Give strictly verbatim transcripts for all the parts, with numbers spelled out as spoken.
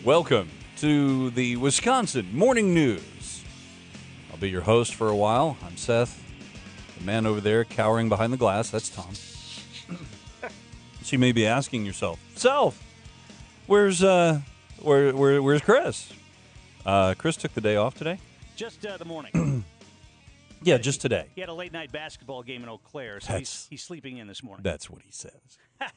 Welcome to the Wisconsin Morning News. I'll be your host for a while. I'm Seth. The man over there cowering behind the glass, that's Tom. So you may be asking yourself, Self, where's uh, where, where where's Chris? Uh, Chris took the day off today? Just uh, the morning. Yeah, just today. He had a late night basketball game in Eau Claire, so he's, he's sleeping in this morning. That's what he says.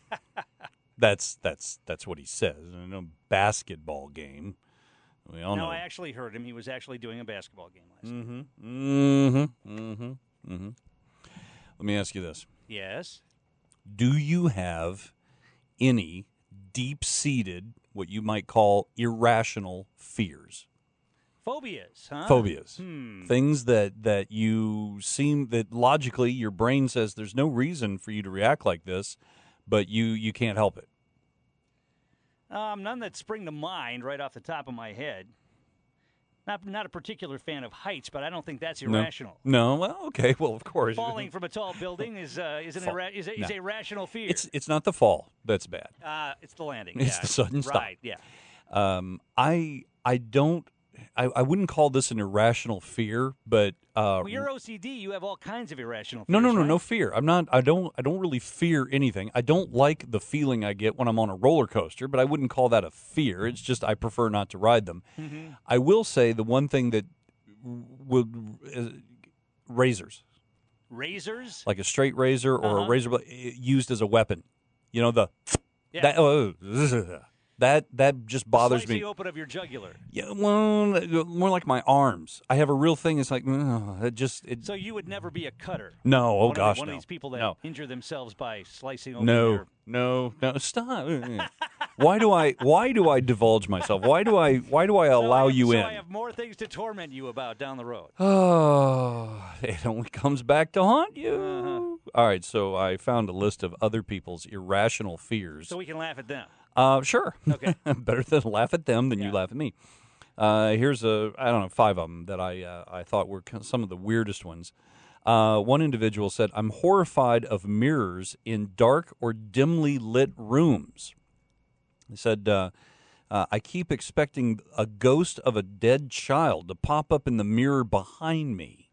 that's that's that's what he says. No basketball game. We all no, know. I actually heard him. He was actually doing a basketball game last night. Mm-hmm. Mm-hmm. Mm-hmm. Mm-hmm. Let me ask you this. Yes. Do you have any deep-seated, what you might call irrational fears? Phobias, huh? Phobias. Hmm. Things that, that you seem that logically your brain says there's no reason for you to react like this, but you, you can't help it. Um, none that spring to mind right off the top of my head. Not not a particular fan of heights, but I don't think that's irrational. No, no well, okay, well, of course. Falling from a tall building is uh, is an Fall. ira- is, a, No. is a rational fear. It's it's not the fall that's bad. uh, it's the landing. It's yeah. the sudden stop. Right. Yeah. Um, I I don't I, I wouldn't call this an irrational fear, but uh, Well, you're O C D. You have all kinds of irrational fears. no, no, no, right? no fear. I'm not. I don't. I don't really fear anything. I don't like the feeling I get when I'm on a roller coaster, but I wouldn't call that a fear. It's just I prefer not to ride them. Mm-hmm. I will say the one thing that would uh, razors, Razors. like a straight razor or Uh-huh. a razor blade, used as a weapon. You know the Yeah. that oh, that that just bothers Slice me. the open of your jugular. Yeah, well, more like my arms. I have a real thing. It's like ugh, it just it. So you would never be a cutter. No, oh one of, gosh, one no. of these people that no, injure themselves by slicing open no, their... no, no. Stop. why do I? Why do I divulge myself? Why do I? Why do I So allow I have, you so in? I have more things to torment you about down the road. Oh, it only comes back to haunt you. Uh-huh. All right, so I found a list of other people's irrational fears. So we can laugh at them. Uh, sure. Okay. Better than laugh at them than you Yeah. laugh at me. Uh, here's a I don't know five of them that I uh, I thought were some of the weirdest ones. Uh, one individual said, "I'm horrified of mirrors in dark or dimly lit rooms." He said, uh, uh, "I keep expecting a ghost of a dead child to pop up in the mirror behind me."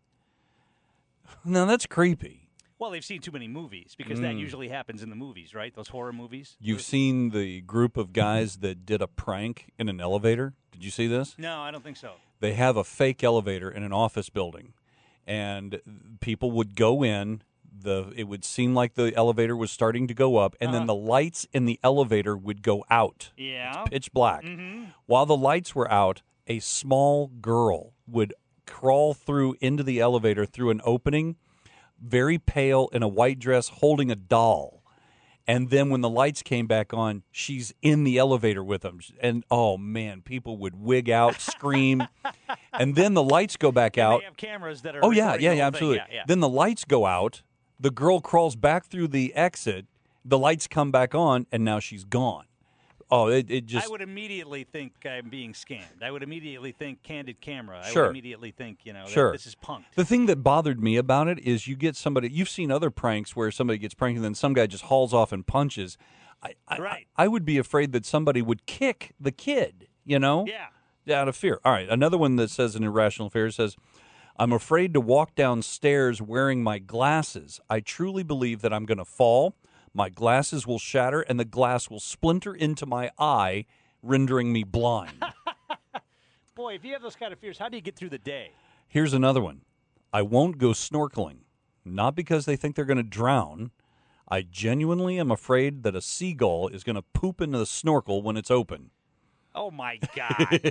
Now that's creepy. Well, they've seen too many movies because Mm. that usually happens in the movies, right? Those horror movies. You've seen the group of guys that did a prank in an elevator. Did you see this? No, I don't think so. They have a fake elevator in an office building, and people would go in. The it would seem like the elevator was starting to go up, and then Uh-huh. the lights in the elevator would go out. Yeah. Pitch black. Mm-hmm. While the lights were out, a small girl would crawl through into the elevator through an opening, very pale in a white dress, holding a doll. And then when the lights came back on, she's in the elevator with them. And, oh, man, people would wig out, scream. And then the lights go back And out. they have cameras that are. Oh, yeah, recording yeah, the yeah, whole thing. absolutely. Yeah, yeah. Then the lights go out. The girl crawls back through the exit. The lights come back on, and now she's gone. Oh, it, it just... I would immediately think I'm being scammed. I would immediately think candid camera. I Sure. would immediately think, you know, that Sure. this is punked. The thing that bothered me about it is you get somebody, you've seen other pranks where somebody gets pranked and then some guy just hauls off and punches. I, I, Right. I, I would be afraid that somebody would kick the kid, you know? Yeah. Out of fear. All right, another one that says an irrational fear says, "I'm afraid to walk downstairs wearing my glasses. I truly believe that I'm going to fall, my glasses will shatter, and the glass will splinter into my eye, rendering me blind." Boy, if you have those kind of fears, how do you get through the day? Here's another one. "I won't go snorkeling, not because they think they're going to drown. I genuinely am afraid that a seagull is going to poop into the snorkel when it's open." Oh, my God.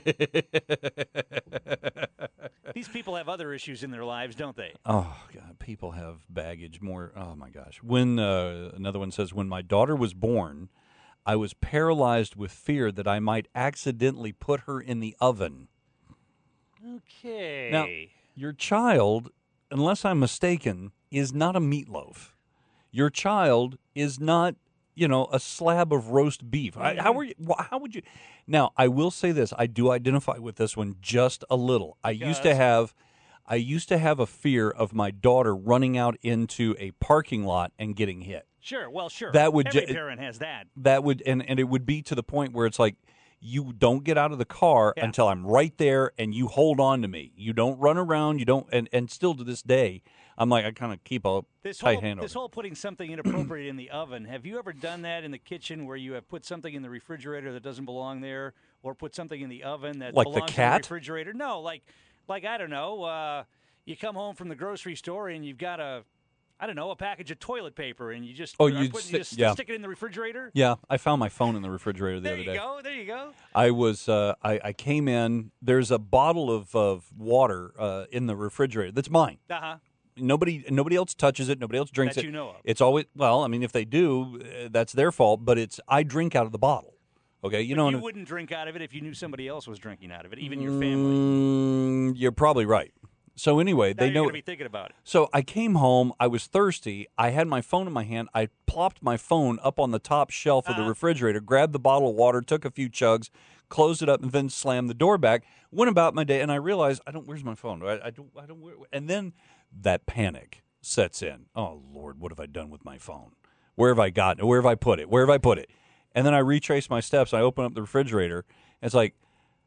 These people have other issues in their lives, don't they? Oh, God, people have baggage more. Oh, my gosh. When uh, another one says, "When my daughter was born, I was paralyzed with fear that I might accidentally put her in the oven." Okay. Now, your child, unless I'm mistaken, is not a meatloaf. Your child is not, you know, a slab of roast beef. I, how are you? How would you? Now, I will say this: I do identify with this one just a little. I used to Because? have, I used to have a fear of my daughter running out into a parking lot and getting hit. Sure. Well, sure. That would Every ju- parent has that. That would, and and it would be to the point where it's like, you don't get out of the car Yeah. until I'm right there, and you hold on to me. You don't run around. You don't, and, and still to this day, I'm like, I kind of keep a This tight whole, hand this over it. whole putting something inappropriate in the oven. Have you ever done that in the kitchen where you have put something in the refrigerator that doesn't belong there, or put something in the oven that Like the belongs in cat? the refrigerator? No, like, like I don't know. Uh, you come home from the grocery store and you've got a, I don't know, a package of toilet paper, and you just Oh, are you putting- stick- you just yeah. stick it in the refrigerator. Yeah, I found my phone in the refrigerator the There other you day. go. There you go. I was, uh, I, I came in. There's a bottle of, of water uh, in the refrigerator that's mine. Uh huh. Nobody, nobody else touches it. Nobody else drinks That it. you know of. It's always well. I mean, if they do, uh, that's their fault. But it's I drink out of the bottle. Okay, you But know. you and- wouldn't drink out of it if you knew somebody else was drinking out of it, even your family. Mm, you're probably right. So anyway, Now they you're know. going to be thinking about it. So I came home. I was thirsty. I had my phone in my hand. I plopped my phone up on the top shelf of the Uh-huh. refrigerator, grabbed the bottle of water, took a few chugs, closed it up, and then slammed the door back. Went about my day, and I realized I don't. Where's my phone? I, I don't. I don't. Where, and then that panic sets in. Oh Lord, what have I done with my phone? Where have I gotten it? Where have I put it? Where have I put it? And then I retrace my steps. I open up the refrigerator. And it's like,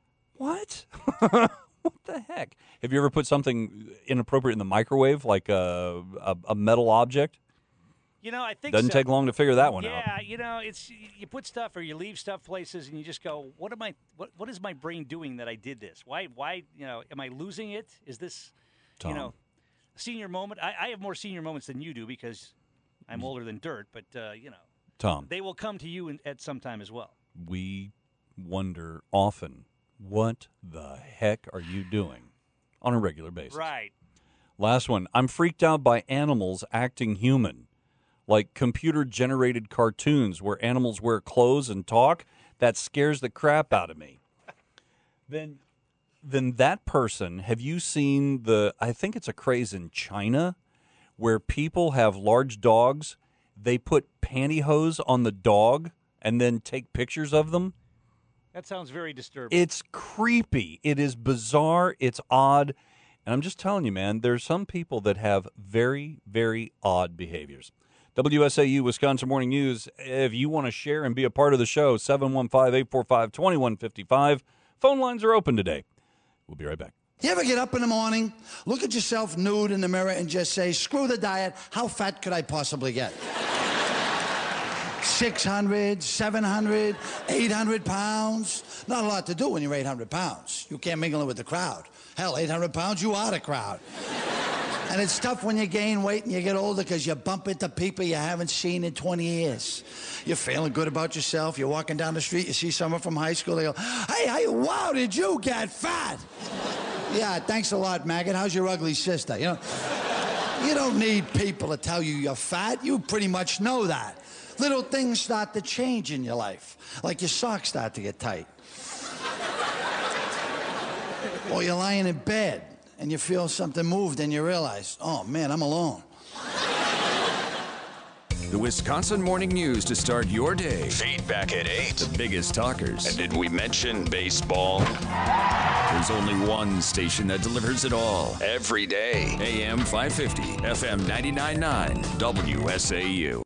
what? What the heck? Have you ever put something inappropriate in the microwave, like a a, a metal object? You know, I think Doesn't so. take long to figure that one out. Yeah, you know, it's you put stuff or you leave stuff places, and you just go, "What am I? What What is my brain doing that I did this? Why? Why? You know, am I losing it? Is this, Tom. you know, senior moment? I, I have more senior moments than you do because I'm older than dirt. But uh, you know, Tom, they will come to you in, at some time as well. we wonder often, what the heck are you doing on a regular basis? Right. Last one. I'm freaked out by animals acting human, like computer-generated cartoons where animals wear clothes and talk. That scares the crap out of me. Then, then that person. Have you seen the? I think it's a craze in China, where people have large dogs. They put pantyhose on the dog and then take pictures of them. That sounds very disturbing. It's creepy. It is bizarre. It's odd. And I'm just telling you, man, there's some people that have very, very odd behaviors. W S A U Wisconsin Morning News. If you want to share and be a part of the show, seven one five, eight four five, two one five five. Phone lines are open today. We'll be right back. You ever get up in the morning, look at yourself nude in the mirror, and just say, screw the diet, how fat could I possibly get? six hundred, seven hundred, eight hundred pounds. Not a lot to do when you're eight hundred pounds. You can't mingle it with the crowd. Hell, eight hundred pounds, you are the crowd. And it's tough when you gain weight and you get older because you bump into people you haven't seen in twenty years. You're feeling good about yourself. You're walking down the street, you see someone from high school, they go, hey, how you, wow, did you get fat? Yeah, thanks a lot, maggot. How's your ugly sister? You know, you don't need people to tell you you're fat. You pretty much know that. Little things start to change in your life, like your socks start to get tight. Or you're lying in bed and you feel something moved and you realize, oh man, I'm alone. The Wisconsin Morning News to start your day. Feedback at eight. The biggest talkers. And did we mention baseball? There's only one station that delivers it all. Every day. A M five fifty, F M ninety-nine point nine, W S A U.